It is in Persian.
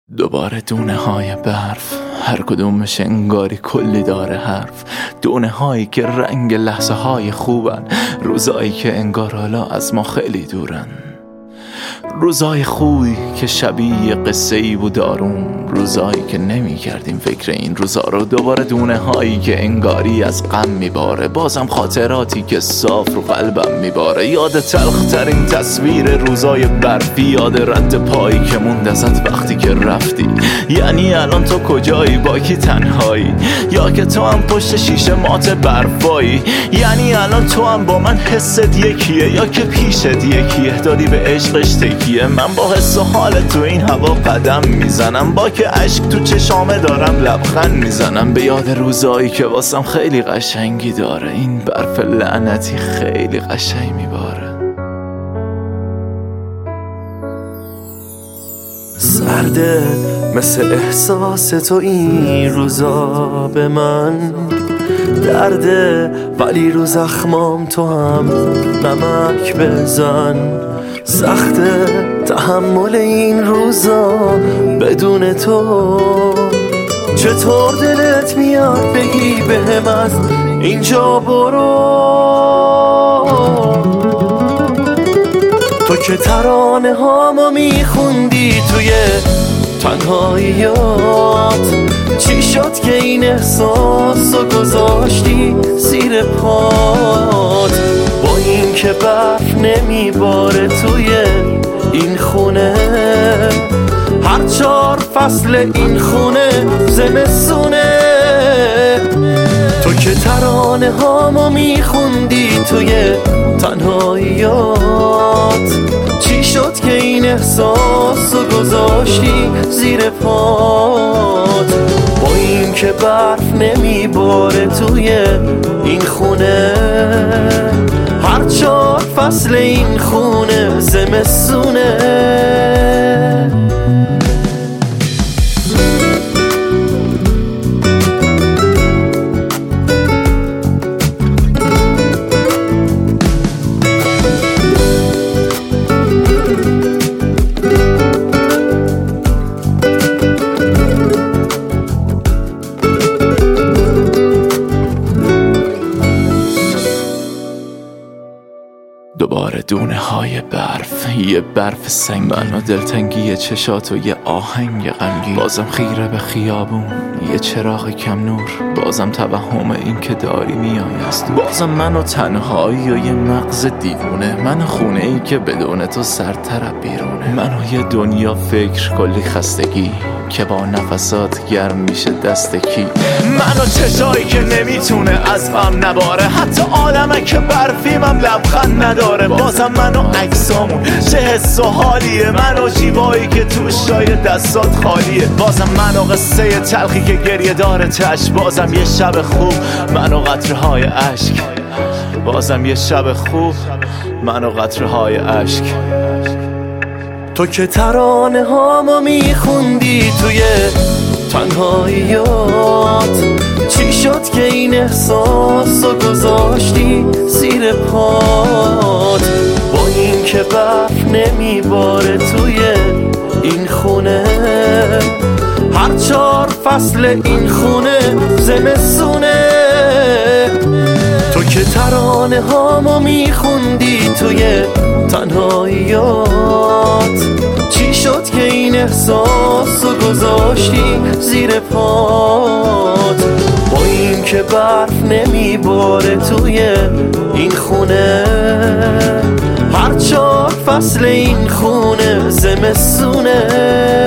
دوباره دونه های برف، هر کدومش انگاری کلی داره حرف. دونه هایی که رنگ لحظه های خوبن، روزایی که انگار حالا از ما خیلی دورن. روزای خوبی که شبیه قصه ای بود آروم، روزایی که نمی کردیم فکر این روزا رو. دوباره دونه هایی که انگاری از غم میباره، بازم خاطراتی که صاف رو قلبم میباره. یاد تلخ ترین تصویر روزای برفی، یاد رد پایی که موند ازت وقتی که رفتی. یعنی الان تو کجایی، با کی تنهایی، یا که تو هم پشت شیشه مات برفایی. یعنی الان تو هم با من حست یکیه، یا که پیشت یکیه، دادی به عشقش تکیه. من با حس و حال تو این هوا قدم میزنم، با که عشق تو چشامه دارم لبخند میزنم. به یاد روزایی که واسم خیلی قشنگی داره، این برف لعنتی خیلی قشنگ میباره. سرده مثل احساس تو این روزا به من درده، ولی رو زخمام تو هم نمک بزن. سخته تحمل این روزا بدون تو، چطور دلت میاد بگی بهم از اینجا برو. تو که ترانه هامو میخوندی توی تنهاییات، چی شد که این احساس رو گذاشتی زیر پات؟ با این که برف نمیباره توی این خونه، هر 4 فصل این خونه زمستونه. تو که ترانه هامو میخوندی توی تنهاییات، چی شد که این احساس رو گذاشتی زیر پات؟ با این که برف نمیباره توی این خونه، هر 4 فصل این خونه زمستونه. دوباره دونه های برف، یه برف سنگین و دلتنگی چشات و یه آهنگ غمگین. بازم خیره به خیابون، یه چراغ کم نور، بازم توهم این که داری میای از دور. بازم من و تنهایی و یه مغز دیوونه، من خونه ای که بدون تو سرتر بیرونه. من و یه دنیا فکر کلی خستگی که با نفسات گرم میشه دست کی. من و چشایی که نمیتونه از غم نباره، حتی عالمه که برفیمم لبخند نداره. بازم من و عکسامون چه حس و حالیه، من و جیبایی که توش جای دستات خالیه. بازم من و قصه تلخی که گریه داره تش، بازم یه شب خوب من و قطره های عشق. بازم یه شب خوب من و قطره های عشق. تو که ترانه هامو میخوندی توی تنهاییات، چی شد که این احساس رو گذاشتی زیر پات؟ با این که برف نمیباره توی این خونه، هر 4 فصل این خونه زمستونه. تو که ترانه هامو میخوندی توی تنهاییات، چی شد که این احساس رو گذاشتی زیر پات؟ با این که برف نمیباره توی این خونه، هر 4 فصل این خونه زمستونه.